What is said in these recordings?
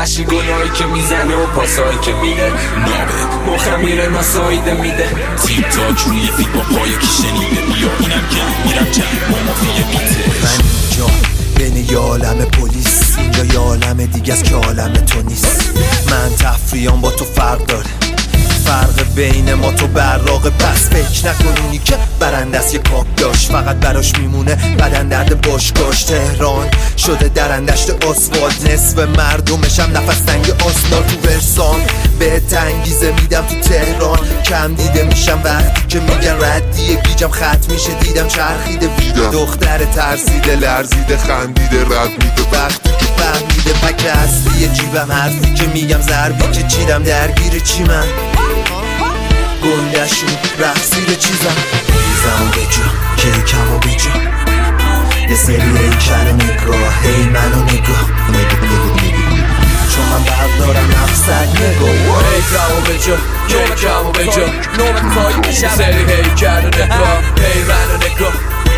خشی گلایی که میزنه و پاسایی که میده نابه مخم میره ناساییده میده تیپ تاک روی فیت با پای کی شنیده بیا اینم که میرم جنگ با مافیه بیته من اینجا بین یه عالم پلیس اینجا یه عالم دیگه از که عالم تو نیست من تفریحان با تو فرق داره فرق بین ما تو براقه پس فکر نکنونی که برندست یه کاک داشت فقط براش میمونه بدن درد باشگاش تهران شده درندشت آسفالت نصف مردمشم نفس تنگ آسنال تو ورسان به انگیزه میدم تو تهران کم دیده میشم وقتی که میگن ردیه گیجم خط میشه دیدم چرخیده ویدم دختر ترسیده لرزیده خندیده رد میده وقتی که فهمیده پک اصلی جیبم حرفی که میگم ضربی که چیدم درگیر چی من گندشون رقصیر چیزم ریزم و بجا کیکم و بجا یه سری هیکل نگاه هی منو نگاه چون من بردارم افسد نگاه ریزم و بجا کیکم و بجا نومت پایی میشم سری هیکل نگاه هی منو نگاه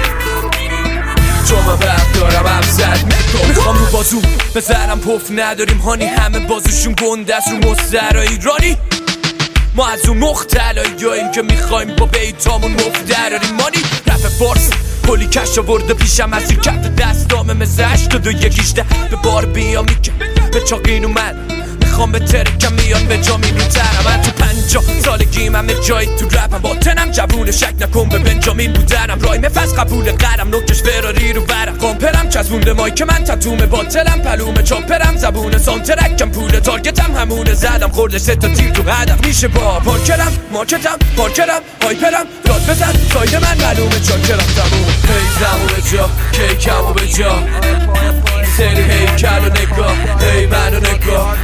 چون من بردارم افسد نگاه میخوام رو بازو بزنم پف نداریم هانی همه بازوشون گنده است رو مستر ایرانی ما از اون مختلاییم که میخوایم با بیتامون مفتراریم مانی رپ فارس کلی کش آورده پیشم از این کف دستامه مثل 81 به بار بیام میگه به چاقین من میخوام به ترکم میان به جا میرون ترم من تو 50 سالگیم همه جایی تو رپم با تنم جوونه شک نکن به بنجامین بودنم رایم فز قبول قرم نوکش فراری رو برم قامپرم چزمونده مای که من تتومه باطلم پلومه چاپرم زبونه سانترکم پوله تارگتم همونه زدم خورده 3 تا تیر تو هدف میشه با پارکرم مارکتم پارکرم هایپرم راد بزن ساید من معلومه چاکرم تموم هیزم و به جا کیکم و به جا سری هیکل و نگاه هی منو نگاه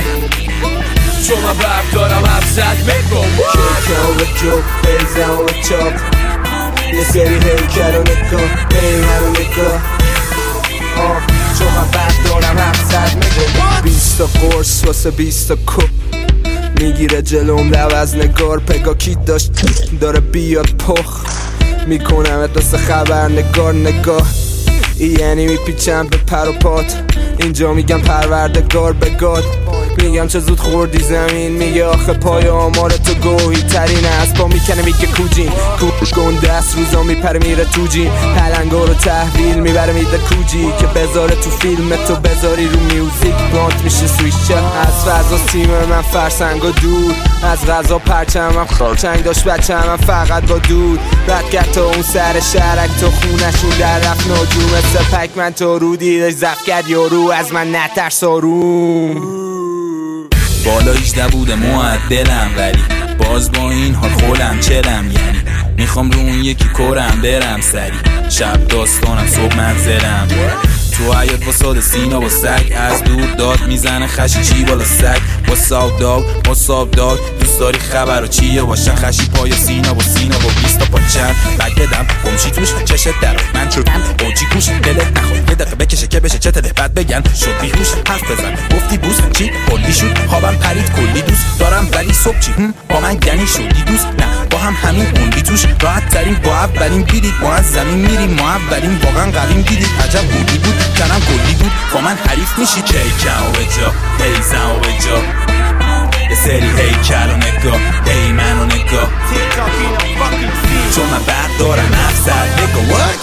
چون من بردارم افزد میگم کیکم و به جو هیزم و به چاپ یه سری هیکل و نگاه هی منو نگاه چون من بردارم افزد میگم 20 تا قرص واسه 20 تا کپ میگیره جلوم لب از نگار پگا کیت داشت داره بیاد پخ میکنم اتوس خبرنگار نگاه یعنی میپیچم به پر و پات اینجا میگم پروردگار به گاد میگم چه زود خوردی زمین میگه آخه پای آمار تو گوهی ترین از پا میکنه میگه کوجین کوش گنده است روزا میپره میره تو جین پلنگا رو تحویل میبره میده کوجی که بذاره تو فیلم تو بذاری رو میوزیک بانت میشه سویچه از فضا سیم من فرسنگ و دور از غذا پرچمم خاچنگ داشت بچه‌م فقط با دود بدگرد تا اون سر شهرک تو خونشون در رفت ناجوم سپک من تو رو دیدش زفت کرد یارو از من نترس آروم بالا 18 بوده معدلم ولی باز با این حال خولم چلم یعنی میخوام رو اون یکی کورم برم سری شب داستانم صبح منزلم تو حیات با ساد سینا با سگ از دور داد میزنه خشی چی بالا سگ با ساب داگ دوست داری خبر و چیه باشن خشی پای سینا با 20 تا پاچن بگ بدم گمشی توش چشت در من شدم اوچی کوش دلت نخواد یه دقیقه بکشه که بشه چته ده بعد بگن شد بیهوش حرف بزن گفتی بوس چی کلی شد خوابم پرید کلی دوست دارم ولی صبح چی با من گنی شدی دوست نه با هم همین اوندی توش راحت ترین با اولین بیدید ما از زمین میریم ما اولین واقعا قویم دیدید عجب بودی بود کنم کلی بود با من حریف میشی کیکم و به جا هیزم و به جا یه سری هیکل و نگاه هی منو نگاه چون من بردارم افسد نگاه